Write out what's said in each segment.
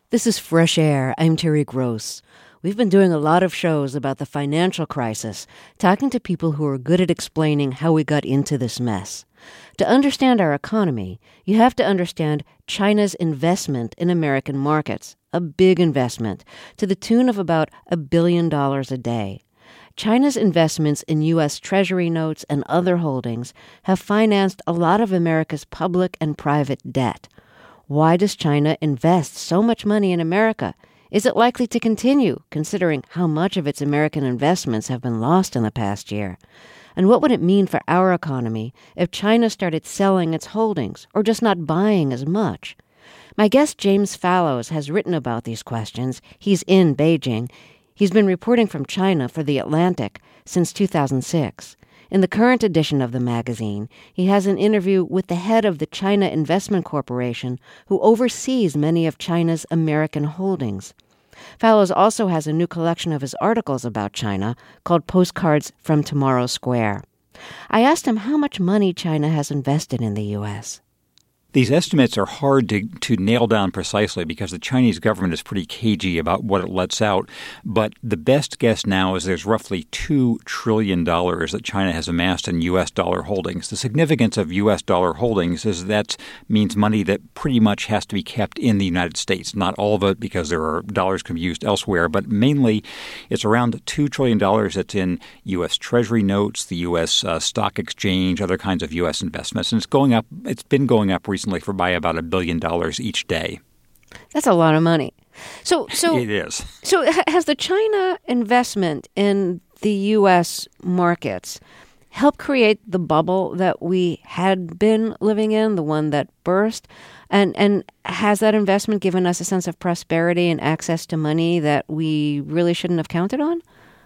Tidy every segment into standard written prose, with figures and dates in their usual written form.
This is Fresh Air. I'm Terry Gross. We've been doing a lot of shows about the financial crisis, talking to people who are good at explaining how we got into this mess. To understand our economy, you have to understand China's investment in American markets, a big investment, to the tune of about $1 billion a day. China's investments in U.S. Treasury notes and other holdings have financed a lot of America's public and private debt. Why does China invest so much money in America? Is it likely to continue, considering how much of its American investments have been lost in the past year? And what would it mean for our economy if China started selling its holdings or just not buying as much? My guest James Fallows has written about these questions. He's in Beijing. He's been reporting from China for The Atlantic since 2006. In the current edition of the magazine, he has an interview with the head of the China Investment Corporation, who oversees many of China's American holdings. Fallows also has a new collection of his articles about China called Postcards from Tomorrow Square. I asked him how much money China has invested in the U.S. These estimates are hard to nail down precisely because the Chinese government is pretty cagey about what it lets out. But the best guess now is there's roughly $2 trillion that China has amassed in U.S. dollar holdings. The significance of U.S. dollar holdings is that means money that pretty much has to be kept in the United States. Not all of it, because there are dollars can be used elsewhere, but mainly it's around $2 trillion that's in U.S. Treasury notes, the U.S. Stock Exchange, other kinds of U.S. investments. And it's going up. It's been going up recently by about $1 billion each day. That's a lot of money. So it is. So has the China investment in the U.S. markets helped create the bubble that we had been living in, the one that burst? And has that investment given us a sense of prosperity and access to money that we really shouldn't have counted on?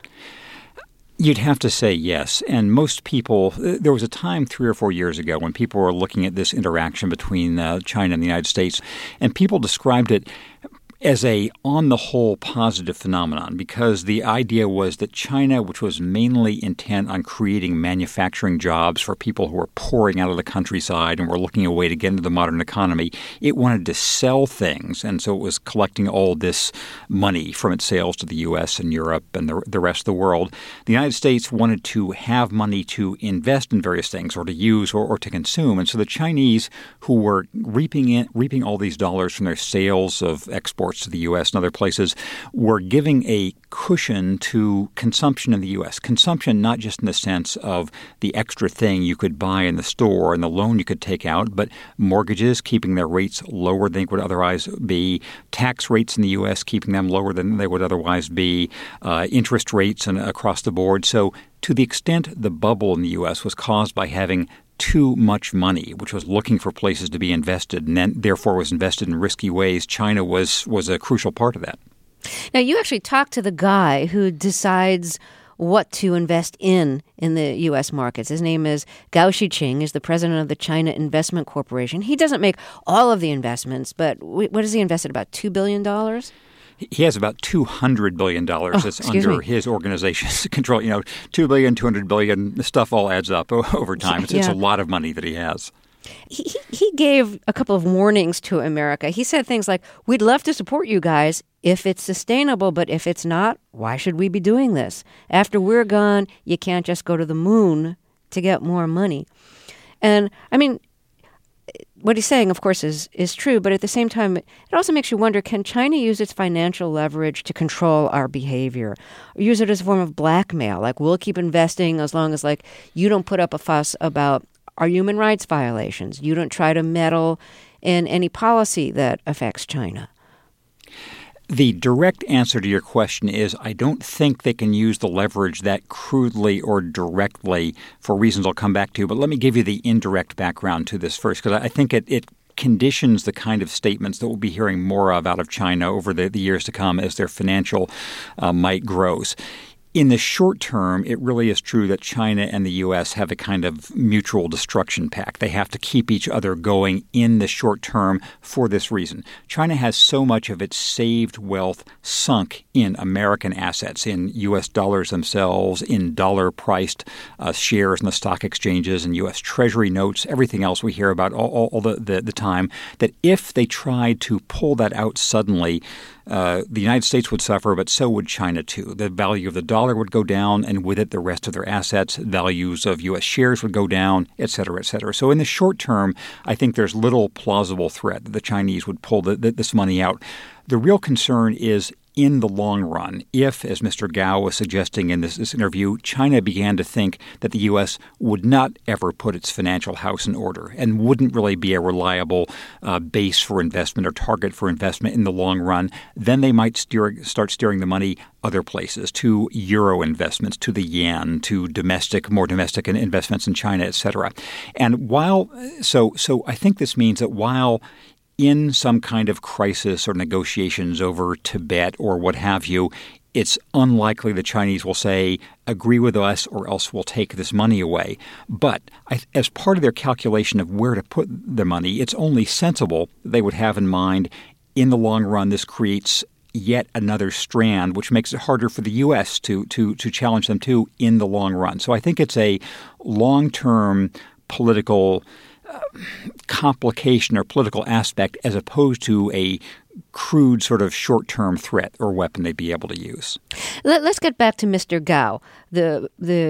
You'd have to say yes. And most people, there was a time 3 or 4 years ago when people were looking at this interaction between China and the United States, and people described it as a, on the whole, positive phenomenon, because the idea was that China, which was mainly intent on creating manufacturing jobs for people who were pouring out of the countryside and were looking a way to get into the modern economy, it wanted to sell things, and so it was collecting all this money from its sales to the U.S. and Europe and the rest of the world. The United States wanted to have money to invest in various things or to use or to consume, and so the Chinese, who were reaping all these dollars from their sales of exports to the U.S. and other places, were giving a cushion to consumption in the U.S. Consumption not just in the sense of the extra thing you could buy in the store and the loan you could take out, but mortgages, keeping their rates lower than they would otherwise be, tax rates in the U.S., keeping them lower than they would otherwise be, interest rates and across the board. So to the extent the bubble in the U.S. was caused by having too much money, which was looking for places to be invested and then therefore was invested in risky ways, China was a crucial part of that. Now, you actually talked to the guy who decides what to invest in the U.S. markets. His name is Gao Shiqing. He's the president of the China Investment Corporation. He doesn't make all of the investments, but what has he invested, about $2 billion? He has about $200 billion that's under his organization's control. $2 billion, $200 billion, the stuff all adds up over time. It's a lot of money that he has. He gave a couple of warnings to America. He said things like, we'd love to support you guys if it's sustainable, but if it's not, why should we be doing this? After we're gone, you can't just go to the moon to get more money. And, I mean, what he's saying, of course, is true, but at the same time, it also makes you wonder, can China use its financial leverage to control our behavior? Or use it as a form of blackmail, like we'll keep investing as long as you don't put up a fuss about our human rights violations. You don't try to meddle in any policy that affects China. The direct answer to your question is I don't think they can use the leverage that crudely or directly for reasons I'll come back to. But let me give you the indirect background to this first, because I think it conditions the kind of statements that we'll be hearing more of out of China over the years to come as their financial might grows. In the short term, it really is true that China and the U.S. have a kind of mutual destruction pact. They have to keep each other going in the short term for this reason. China has so much of its saved wealth sunk in American assets, in U.S. dollars themselves, in dollar-priced shares in the stock exchanges, and U.S. Treasury notes, everything else we hear about all the time, that if they tried to pull that out suddenly, the United States would suffer, but so would China too. The value of the dollar would go down, and with it, the rest of their assets, values of U.S. shares would go down, et cetera, et cetera. So in the short term, I think there's little plausible threat that the Chinese would pull this money out. The real concern is in the long run, if, as Mr. Gao was suggesting in this interview, China began to think that the U.S. would not ever put its financial house in order and wouldn't really be a reliable base for investment or target for investment in the long run, then they might start steering the money other places, to euro investments, to the yen, to more domestic investments in China, et cetera. And so I think this means that while in some kind of crisis or negotiations over Tibet or what have you, it's unlikely the Chinese will say, agree with us or else we'll take this money away. But as part of their calculation of where to put the money, it's only sensible they would have in mind, in the long run, this creates yet another strand, which makes it harder for the U.S. to challenge them too in the long run. So I think it's a long-term political complication or political aspect as opposed to a crude sort of short-term threat or weapon they'd be able to use. Let's get back to Mr. Gao, the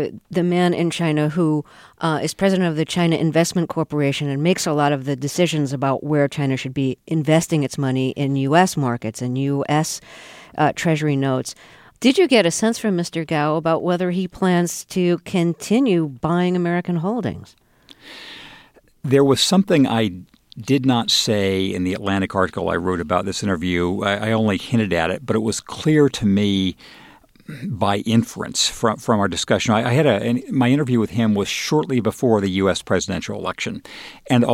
man in China who is president of the China Investment Corporation and makes a lot of the decisions about where China should be investing its money in U.S. markets and U.S. Treasury notes. Did you get a sense from Mr. Gao about whether he plans to continue buying American holdings? There was something I did not say in the Atlantic article I wrote about this interview. I only hinted at it, but it was clear to me by inference from our discussion. I had my interview with him was shortly before the U.S. presidential election, and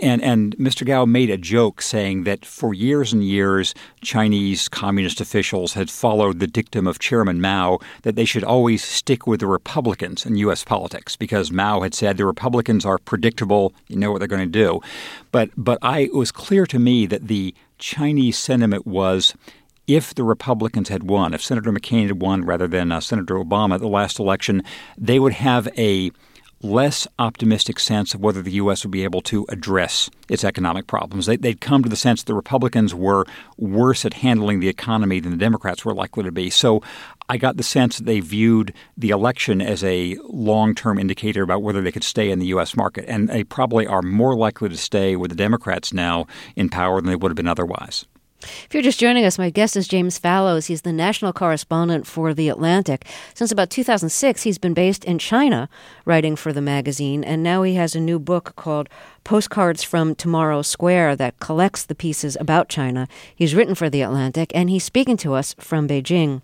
Mr. Gao made a joke saying that for years and years, Chinese communist officials had followed the dictum of Chairman Mao that they should always stick with the Republicans in U.S. politics because Mao had said the Republicans are predictable, you know what they're going to do. But it was clear to me that the Chinese sentiment was, if the Republicans had won, if Senator McCain had won rather than Senator Obama at the last election, they would have a less optimistic sense of whether the U.S. would be able to address its economic problems. They'd come to the sense that the Republicans were worse at handling the economy than the Democrats were likely to be. So I got the sense that they viewed the election as a long-term indicator about whether they could stay in the U.S. market. And they probably are more likely to stay with the Democrats now in power than they would have been otherwise. If you're just joining us, my guest is James Fallows. He's the national correspondent for The Atlantic. Since about 2006, he's been based in China, writing for the magazine, and now he has a new book called Postcards from Tomorrow Square that collects the pieces about China. He's written for The Atlantic, and he's speaking to us from Beijing.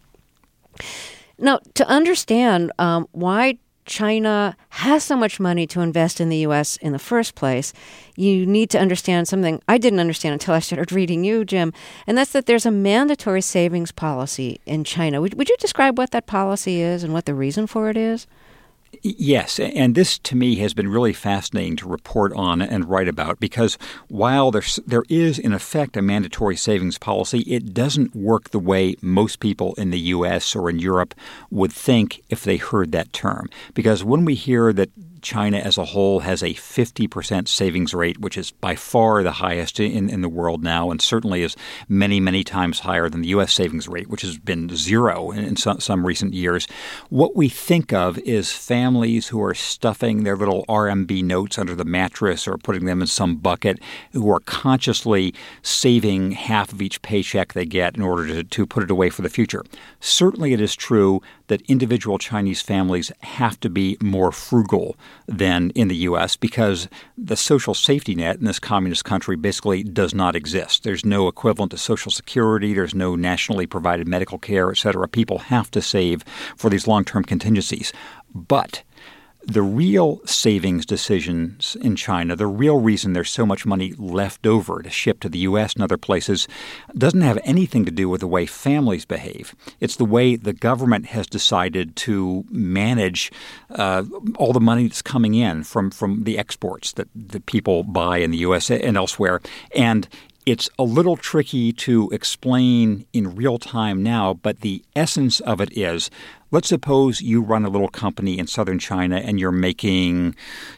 Now, to understand why China has so much money to invest in the U.S. in the first place, you need to understand something I didn't understand until I started reading you, Jim, and that's that there's a mandatory savings policy in China. Would you describe what that policy is and what the reason for it is? Yes, and this to me has been really fascinating to report on and write about because while there is in effect a mandatory savings policy, it doesn't work the way most people in the U.S. or in Europe would think if they heard that term. Because when we hear that China as a whole has a 50% savings rate, which is by far the highest in the world now, and certainly is many, many times higher than the U.S. savings rate, which has been zero in some recent years. What we think of is families who are stuffing their little RMB notes under the mattress or putting them in some bucket, who are consciously saving half of each paycheck they get in order to put it away for the future. Certainly it is true that individual Chinese families have to be more frugal than in the U.S. because the social safety net in this communist country basically does not exist. There's no equivalent to Social Security. There's no nationally provided medical care, et cetera. People have to save for these long-term contingencies. But The real savings decisions in China, the real reason there's so much money left over to ship to the U.S. and other places, doesn't have anything to do with the way families behave. It's the way the government has decided to manage all the money that's coming in from the exports that people buy in the U.S. and elsewhere. And it's a little tricky to explain in real time now, but the essence of it is, let's suppose you run a little company in southern China and you're making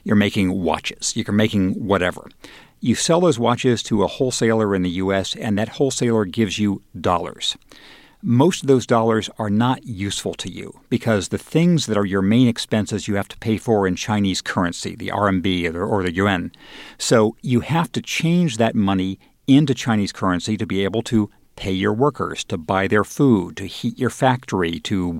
watches. You're making whatever. You sell those watches to a wholesaler in the U.S., and that wholesaler gives you dollars. Most of those dollars are not useful to you because the things that are your main expenses you have to pay for in Chinese currency, the RMB or the yuan. So you have to change that money into Chinese currency to be able to pay your workers, to buy their food, to heat your factory, to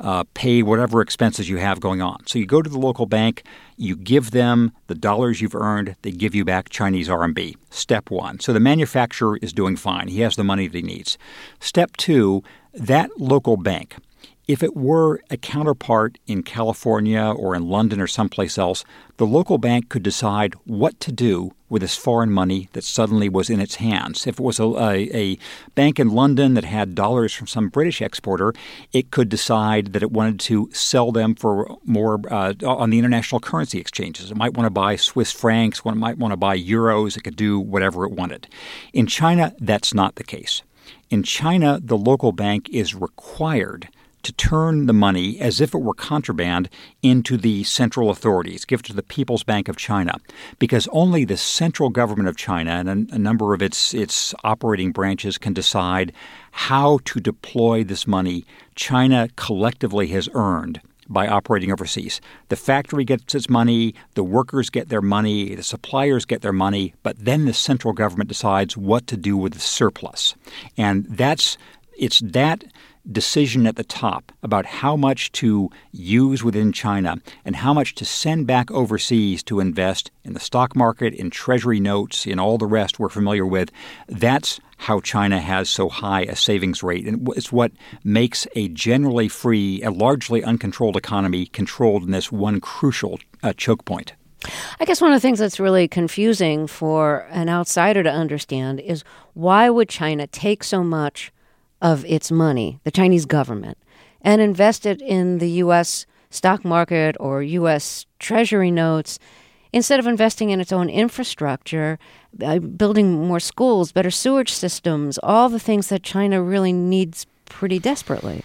pay whatever expenses you have going on. So you go to the local bank, you give them the dollars you've earned, they give you back Chinese RMB. Step one. So the manufacturer is doing fine. He has the money that he needs. Step two, that local bank, if it were a counterpart in California or in London or someplace else, the local bank could decide what to do with this foreign money that suddenly was in its hands. If it was a bank in London that had dollars from some British exporter, it could decide that it wanted to sell them for more on the international currency exchanges. It might want to buy Swiss francs, it might want to buy euros. It could do whatever it wanted. In China, that's not the case. In China, the local bank is required to turn the money, as if it were contraband, into the central authorities, give it to the People's Bank of China, because only the central government of China and a number of its operating branches can decide how to deploy this money China collectively has earned by operating overseas. The factory gets its money, the workers get their money, the suppliers get their money, but then the central government decides what to do with the surplus. And it's that decision at the top about how much to use within China and how much to send back overseas to invest in the stock market, in treasury notes, in all the rest we're familiar with. That's how China has so high a savings rate. And it's what makes a generally free, a largely uncontrolled economy controlled in this one crucial choke point. I guess one of the things that's really confusing for an outsider to understand is why would China take so much of its money, the Chinese government, and invest it in the U.S. stock market or U.S. Treasury notes instead of investing in its own infrastructure, building more schools, better sewage systems, all the things that China really needs pretty desperately.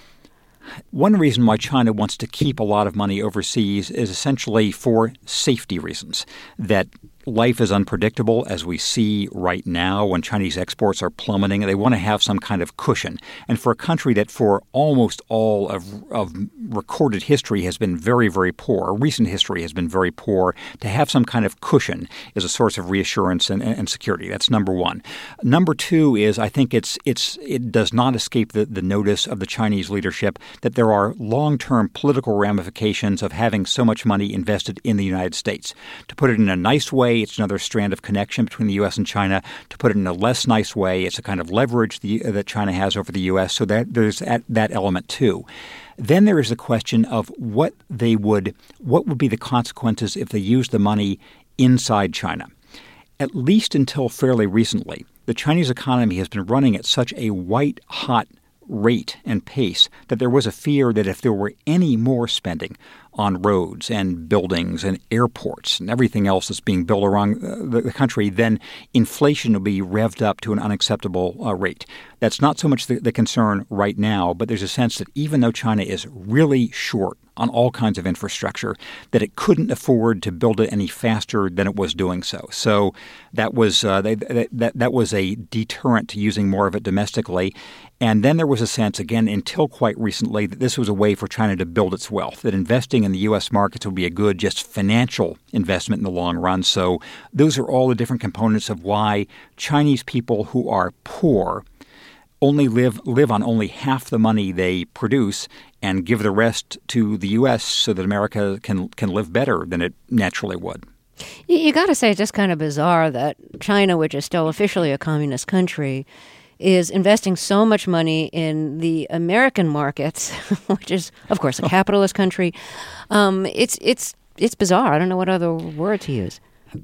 One reason why China wants to keep a lot of money overseas is essentially for safety reasons, that life is unpredictable, as we see right now when Chinese exports are plummeting. They want to have some kind of cushion. And for a country that for almost all of recorded history has been very, very poor, recent history has been very poor, to have some kind of cushion is a source of reassurance and security. That's number one. Number two is I think it does not escape the notice of the Chinese leadership that there are long-term political ramifications of having so much money invested in the United States. To put it in a nice way, it's another strand of connection between the U.S. and China. To put it in a less nice way, it's a kind of leverage that China has over the U.S., so that there's that element too. Then there is the question of what would be the consequences if they used the money inside China. At least until fairly recently, the Chinese economy has been running at such a white-hot rate and pace that there was a fear that if there were any more spending on roads and buildings and airports and everything else that's being built around the country, then inflation will be revved up to an unacceptable rate. That's not so much the concern right now, but there's a sense that even though China is really short on all kinds of infrastructure, that it couldn't afford to build it any faster than it was doing so. So that was that was a deterrent to using more of it domestically. And then there was a sense, again, until quite recently, that this was a way for China to build its wealth, that investing in the U.S. markets would be a good, just financial investment in the long run. So those are all the different components of why Chinese people who are poor only live on only half the money they produce and give the rest to the U.S. so that America can live better than it naturally would. You got to say it's just kind of bizarre that China, which is still officially a communist country, is investing so much money in the American markets, which is, of course, a capitalist country. It's it's bizarre. I don't know what other word to use.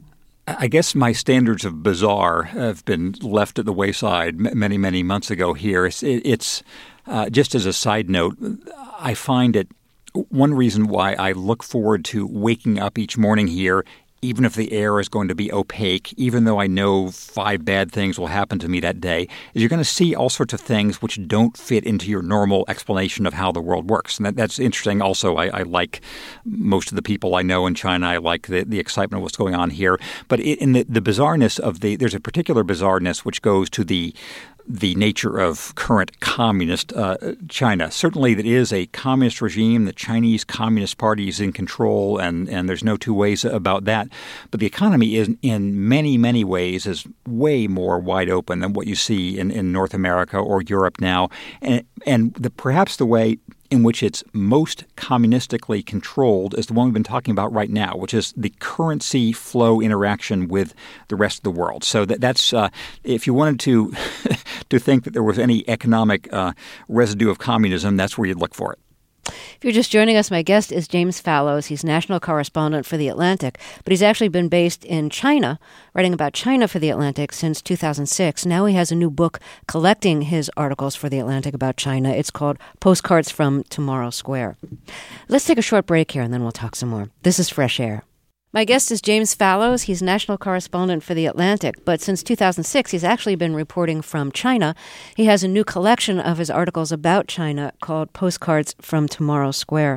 I guess my standards of bizarre have been left at the wayside many, many months ago here. It's just as a side note, I find it one reason why I look forward to waking up each morning here, even if the air is going to be opaque, even though I know 5 bad things will happen to me that day, is you're going to see all sorts of things which don't fit into your normal explanation of how the world works. And that's interesting. Also, I like most of the people I know in China. I like the excitement of what's going on here. But in the bizarreness of there's a particular bizarreness which goes to the nature of current communist China. Certainly, it is a communist regime. The Chinese Communist Party is in control, and there's no two ways about that. But the economy is, in many, many ways, is way more wide open than what you see in North America or Europe now. And perhaps the way in which it's most communistically controlled is the one we've been talking about right now, which is the currency flow interaction with the rest of the world. So that's if you wanted to to think that there was any economic residue of communism, that's where you'd look for it. If you're just joining us, my guest is James Fallows. He's national correspondent for The Atlantic, but he's actually been based in China, writing about China for The Atlantic since 2006. Now he has a new book collecting his articles for The Atlantic about China. It's called Postcards from Tomorrow Square. Let's take a short break here, and then we'll talk some more. This is Fresh Air. My guest is James Fallows. He's national correspondent for The Atlantic, but since 2006, he's actually been reporting from China. He has a new collection of his articles about China called Postcards from Tomorrow Square.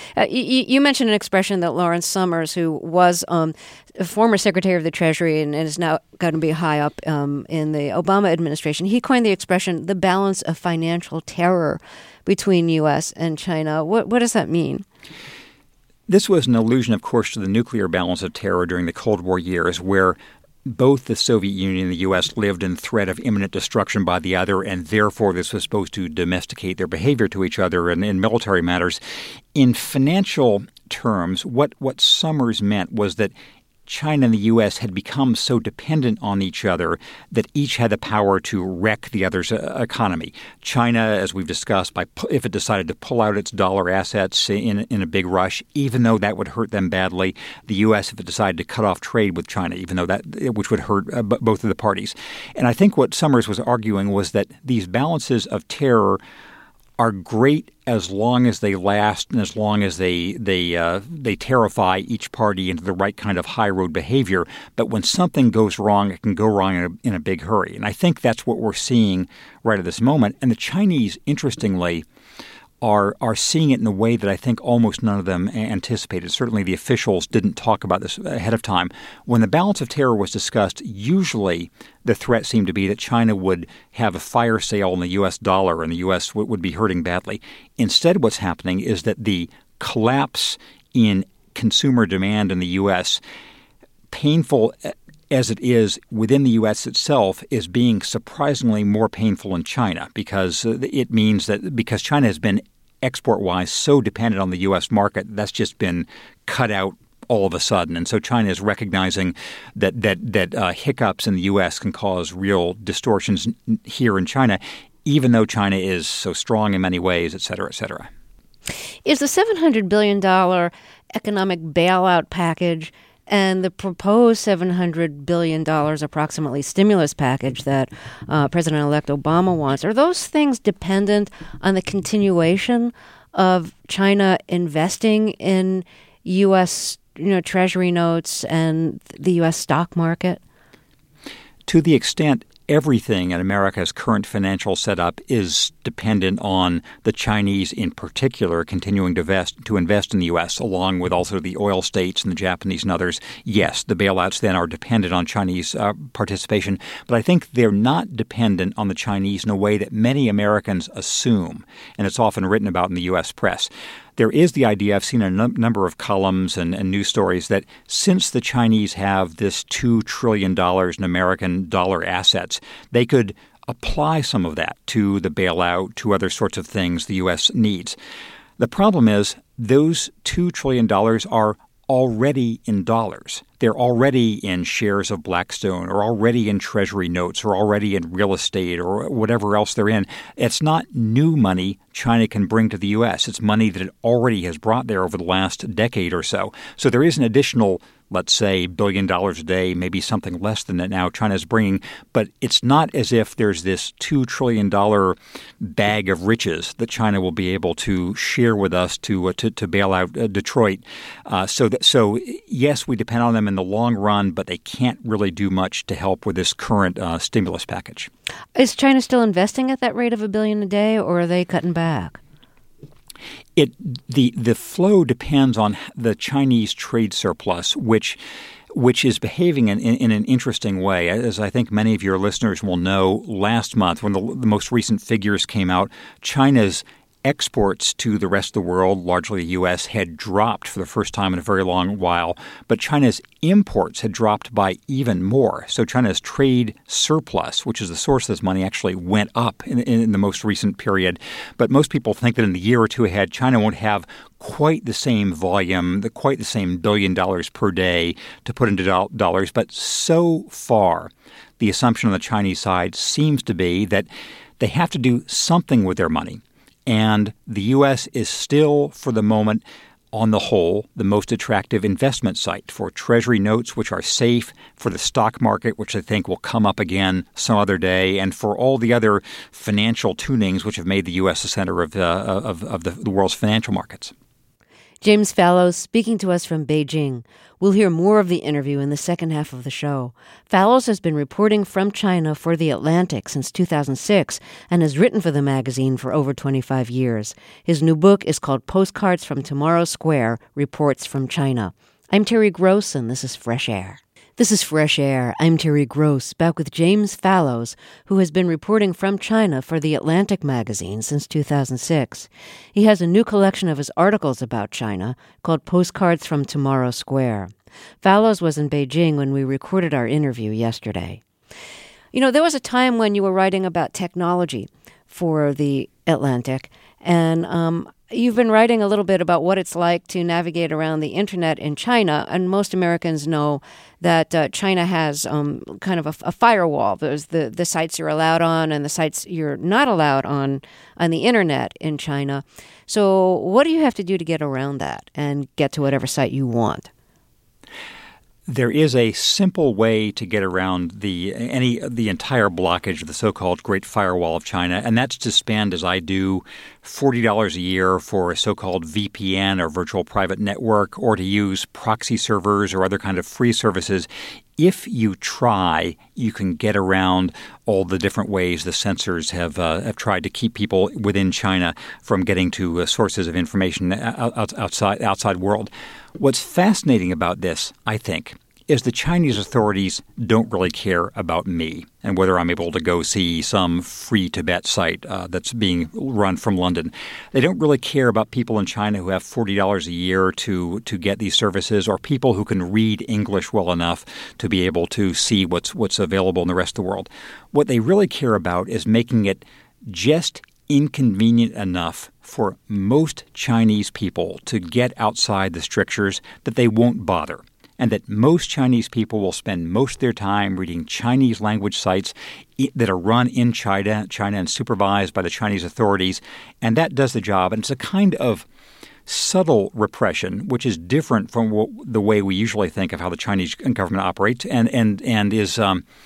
You mentioned an expression that Lawrence Summers, who was a former Secretary of the Treasury and is now going to be high up in the Obama administration, he coined the expression, the balance of financial terror between U.S. and China. What does that mean? This was an allusion, of course, to the nuclear balance of terror during the Cold War years, where both the Soviet Union and the U.S. lived in threat of imminent destruction by the other, and therefore this was supposed to domesticate their behavior to each other and in military matters. In financial terms, what Summers meant was that China and the U.S. had become so dependent on each other that each had the power to wreck the other's economy. China, as we've discussed, if it decided to pull out its dollar assets in a big rush, even though that would hurt them badly. The U.S., if it decided to cut off trade with China, even though which would hurt both of the parties. And I think what Summers was arguing was that these balances of terror are great as long as they last and as long as they terrify each party into the right kind of high road behavior. But when something goes wrong, it can go wrong in a big hurry. And I think that's what we're seeing right at this moment. And the Chinese, interestingly, are seeing it in a way that I think almost none of them anticipated. Certainly the officials didn't talk about this ahead of time. When the balance of terror was discussed, usually the threat seemed to be that China would have a fire sale in the U.S. dollar and the U.S. would be hurting badly. Instead, what's happening is that the collapse in consumer demand in the U.S., painful as it is within the U.S. itself, is being surprisingly more painful in China because it means that because China has been export-wise so dependent on the U.S. market, that's just been cut out all of a sudden. And so China is recognizing that hiccups in the U.S. can cause real distortions here in China, even though China is so strong in many ways, et cetera, et cetera. Is the $700 billion economic bailout package and the proposed $700 billion approximately stimulus package that President-elect Obama wants, are those things dependent on the continuation of China investing in U.S. Treasury notes and the U.S. stock market? To the extent everything in America's current financial setup is dependent on the Chinese in particular continuing to invest in the U.S., along with also the oil states and the Japanese and others. Yes, the bailouts then are dependent on Chinese participation, but I think they're not dependent on the Chinese in a way that many Americans assume, and it's often written about in the U.S. press. There is the idea, I've seen a number of columns and news stories, that since the Chinese have this $2 trillion in American dollar assets, they could apply some of that to the bailout, to other sorts of things the U.S. needs. The problem is those $2 trillion are already in dollars. They're already in shares of Blackstone or already in treasury notes or already in real estate or whatever else they're in. It's not new money China can bring to the U.S. It's money that it already has brought there over the last decade or so. So there is an additional, let's say, $1 billion a day, maybe something less than that now China's bringing. But it's not as if there's this $2 trillion bag of riches that China will be able to share with us to bail out Detroit. So yes, we depend on them in the long run, but they can't really do much to help with this current stimulus package. Is China still investing at that rate of $1 billion a day, or are they cutting back? The flow depends on the Chinese trade surplus, which is behaving in an interesting way. As I think many of your listeners will know, last month, when the most recent figures came out, China's exports to the rest of the world, largely the U.S., had dropped for the first time in a very long while, but China's imports had dropped by even more. So China's trade surplus, which is the source of this money, actually went up in the most recent period. But most people think that in the year or two ahead, China won't have quite the same volume, quite the same $1 billion per day to put into dollars. But so far, the assumption on the Chinese side seems to be that they have to do something with their money. And the U.S. is still, for the moment, on the whole, the most attractive investment site for Treasury notes, which are safe, for the stock market, which I think will come up again some other day, and for all the other financial tunings which have made the U.S. the center of the world's financial markets. James Fallows speaking to us from Beijing. We'll hear more of the interview in the second half of the show. Fallows has been reporting from China for The Atlantic since 2006 and has written for the magazine for over 25 years. His new book is called Postcards from Tomorrow Square, Reports from China. I'm Terry Gross, and this is Fresh Air. This is Fresh Air. I'm Terry Gross, back with James Fallows, who has been reporting from China for The Atlantic magazine since 2006. He has a new collection of his articles about China called Postcards from Tomorrow Square. Fallows was in Beijing when we recorded our interview yesterday. You know, there was a time when you were writing about technology for The Atlantic, and you've been writing a little bit about what it's like to navigate around the internet in China, and most Americans know that China has kind of a firewall. There's the sites you're allowed on and the sites you're not allowed on the internet in China. So what do you have to do to get around that and get to whatever site you want? There is a simple way to get around the entire blockage of the so-called Great Firewall of China, and that's to spend, as I do, $40 a year for a so-called VPN or virtual private network, or to use proxy servers or other kind of free services. If you try, you can get around all the different ways the censors have tried to keep people within China from getting to sources of information outside world. What's fascinating about this, I think, is the Chinese authorities don't really care about me and whether I'm able to go see some free Tibet site that's being run from London. They don't really care about people in China who have $40 a year to get these services, or people who can read English well enough to be able to see what's available in the rest of the world. What they really care about is making it just inconvenient enough for most Chinese people to get outside the strictures that they won't bother, and that most Chinese people will spend most of their time reading Chinese language sites that are run in China and supervised by the Chinese authorities, and that does the job. And it's a kind of subtle repression, which is different from the way we usually think of how the Chinese government operates, and is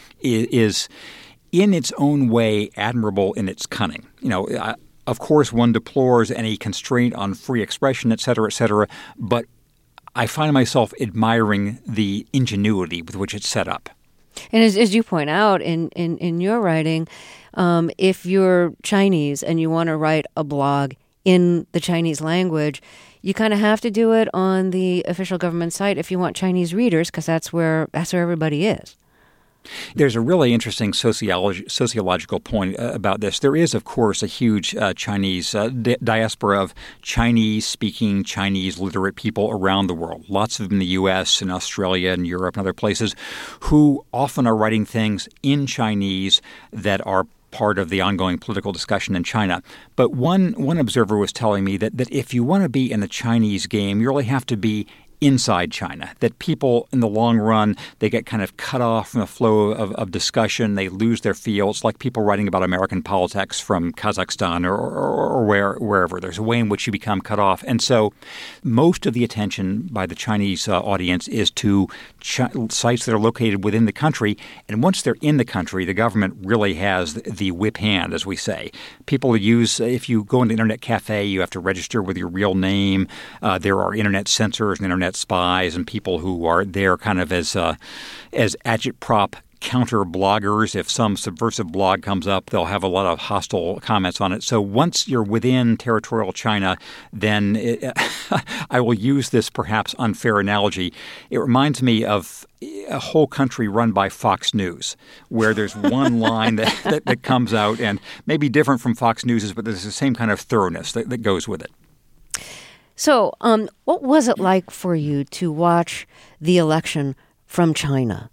in its own way admirable in its cunning. You know, of course, one deplores any constraint on free expression, et cetera, but I find myself admiring the ingenuity with which it's set up. And as you point out in your writing, if you're Chinese and you want to write a blog in the Chinese language, you kind of have to do it on the official government site if you want Chinese readers, because that's where everybody is. There's a really interesting sociological point about this. There is, of course, a huge Chinese diaspora of Chinese-speaking, Chinese-literate people around the world. Lots of them in the U.S. and Australia and Europe and other places who often are writing things in Chinese that are part of the ongoing political discussion in China. But one observer was telling me that if you want to be in the Chinese game, you really have to be inside China, that people in the long run, they get kind of cut off from the flow of discussion. They lose their feel. It's like people writing about American politics from Kazakhstan or wherever. There's a way in which you become cut off. And so most of the attention by the Chinese audience is to sites that are located within the country. And once they're in the country, the government really has the whip hand, as we say. People use, if you go into an internet cafe, you have to register with your real name. There are internet censors and internet spies and people who are there kind of as agitprop counter bloggers. If some subversive blog comes up, they'll have a lot of hostile comments on it. So once you're within territorial China, then I will use this perhaps unfair analogy. It reminds me of a whole country run by Fox News, where there's one line that comes out and maybe different from Fox News's, but there's the same kind of thoroughness that goes with it. So what was it like for you to watch the election from China?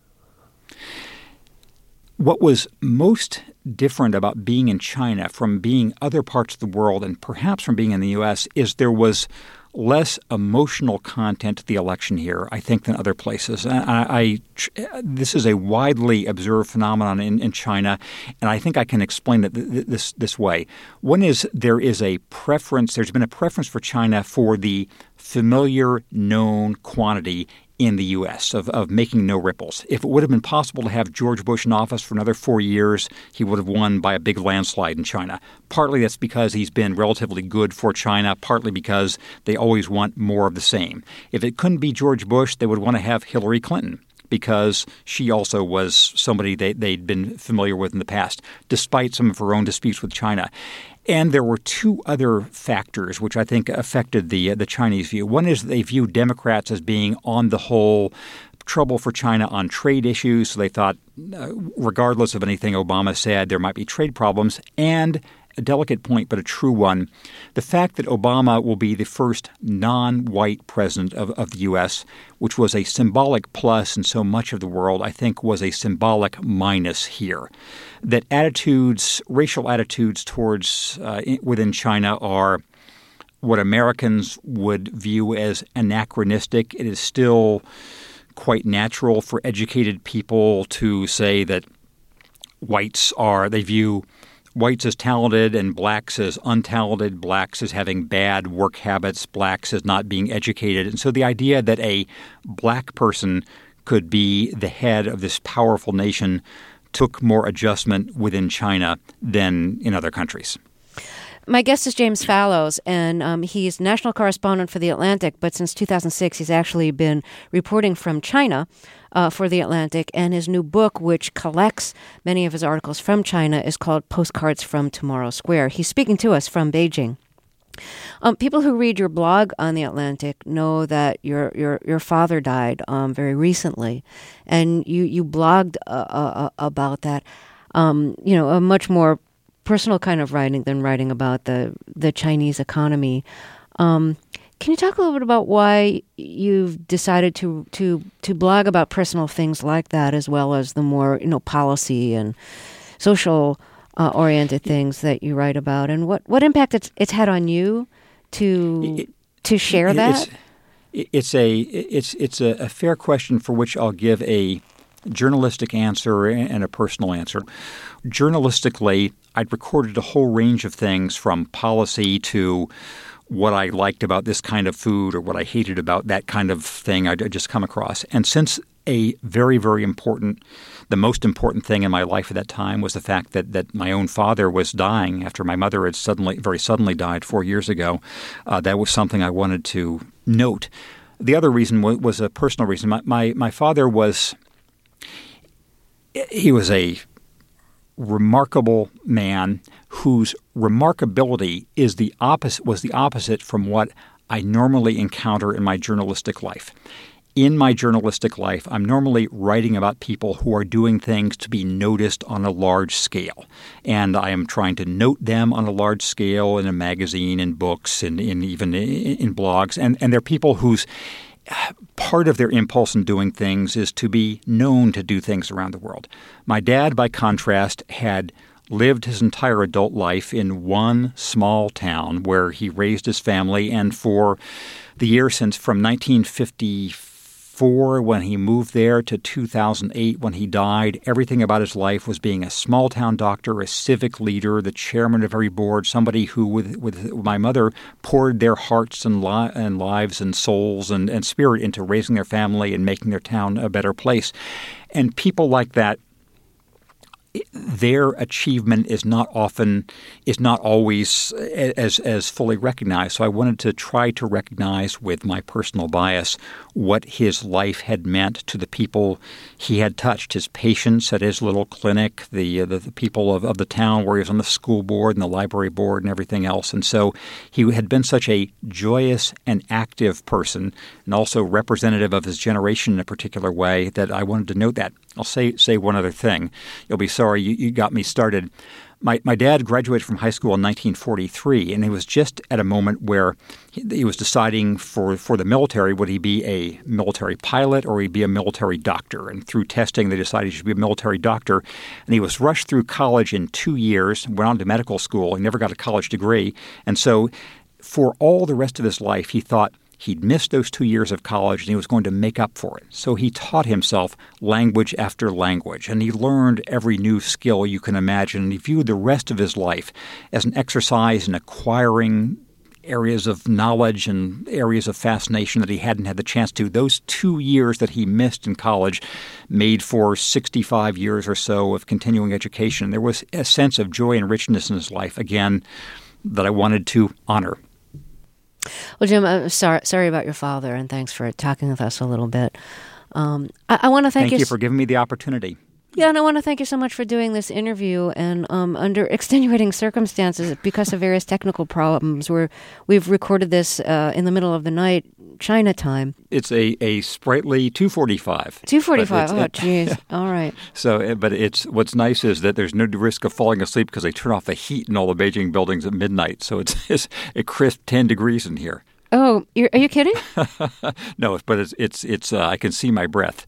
What was most different about being in China from being other parts of the world and perhaps from being in the U.S. is there was less emotional content to the election here, I think, than other places. This is a widely observed phenomenon in China, and I think I can explain it this way. One is there is a preference, there's been a preference for China for the familiar, known quantity in the U.S. of making no ripples. If it would have been possible to have George Bush in office for another 4 years, he would have won by a big landslide in China. Partly that's because he's been relatively good for China, partly because they always want more of the same. If it couldn't be George Bush, they would want to have Hillary Clinton, because she also was somebody they'd been familiar with in the past, despite some of her own disputes with China. And there were two other factors which I think affected the Chinese view. One is that they view Democrats as being, on the whole, trouble for China on trade issues. So they thought, regardless of anything Obama said, there might be trade problems. And a delicate point, but a true one, the fact that Obama will be the first non-white president of the U.S., which was a symbolic plus in so much of the world, I think was a symbolic minus here. That racial attitudes towards within China are what Americans would view as anachronistic. It is still quite natural for educated people to say that they view whites as talented and blacks as untalented, blacks as having bad work habits, blacks as not being educated. And so the idea that a black person could be the head of this powerful nation took more adjustment within China than in other countries. My guest is James Fallows, and he's national correspondent for The Atlantic, but since 2006, he's actually been reporting from China for The Atlantic, and his new book, which collects many of his articles from China, is called Postcards from Tomorrow Square. He's speaking to us from Beijing. People who read your blog on The Atlantic know that your father died very recently, and you blogged about that, a much more personal kind of writing than writing about the Chinese economy. Can you talk a little bit about why you've decided to blog about personal things like that, as well as the more policy and social oriented things that you write about, and what impact it's had on you to share that? It's a fair question for which I'll give a journalistic answer and a personal answer. Journalistically, I'd recorded a whole range of things, from policy to what I liked about this kind of food or what I hated about that kind of thing I'd just come across. And since a very, very important, the most important thing in my life at that time was the fact that my own father was dying after my mother had very suddenly died 4 years ago, that was something I wanted to note. The other reason was a personal reason. My father was a remarkable man whose remarkability was the opposite from what I normally encounter in my journalistic life. In my journalistic life, I'm normally writing about people who are doing things to be noticed on a large scale. And I am trying to note them on a large scale in a magazine, in books, and even in blogs. And they're people whose part of their impulse in doing things is to be known to do things around the world. My dad, by contrast, had lived his entire adult life in one small town where he raised his family. And for the year since from 1954, when he moved there, to 2008, when he died, everything about his life was being a small-town doctor, a civic leader, the chairman of every board, somebody who, with my mother, poured their hearts and lives and souls and spirit into raising their family and making their town a better place. And people like that, their achievement is not always as fully recognized. So I wanted to try to recognize with my personal bias what his life had meant to the people he had touched, his patients at his little clinic, the people of the town where he was on the school board and the library board and everything else. And so he had been such a joyous and active person and also representative of his generation in a particular way that I wanted to note that. I'll say one other thing. You'll be sorry you got me started. My dad graduated from high school in 1943, and it was just at a moment where he was deciding for the military, would he be a military pilot or would he be a military doctor? And through testing, they decided he should be a military doctor. And he was rushed through college in 2 years, went on to medical school. He never got a college degree. And so for all the rest of his life, he thought he'd missed those 2 years of college and he was going to make up for it. So he taught himself language after language, and he learned every new skill you can imagine. And he viewed the rest of his life as an exercise in acquiring areas of knowledge and areas of fascination that he hadn't had the chance to. Those 2 years that he missed in college made for 65 years or so of continuing education. There was a sense of joy and richness in his life, again, that I wanted to honor. Well, Jim, I'm sorry about your father, and thanks for talking with us a little bit. I want to thank you. Thank you for giving me the opportunity. Yeah, and I want to thank you so much for doing this interview. And under extenuating circumstances, because of various technical problems, we've recorded this in the middle of the night, China time. It's a sprightly 2:45. 2:45. Oh, geez. All right. So, but what's nice is that there's no risk of falling asleep because they turn off the heat in all the Beijing buildings at midnight. So it's a crisp 10 degrees in here. Oh, are you kidding? No, but it's I can see my breath.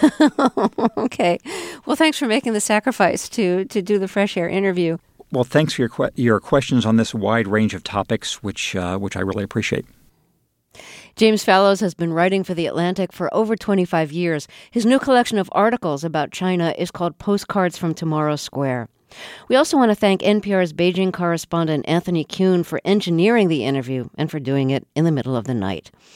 Okay. Well, thanks for making the sacrifice to do the Fresh Air interview. Well, thanks for your questions on this wide range of topics, which I really appreciate. James Fallows has been writing for The Atlantic for over 25 years. His new collection of articles about China is called Postcards from Tomorrow Square. We also want to thank NPR's Beijing correspondent Anthony Kuhn for engineering the interview and for doing it in the middle of the night.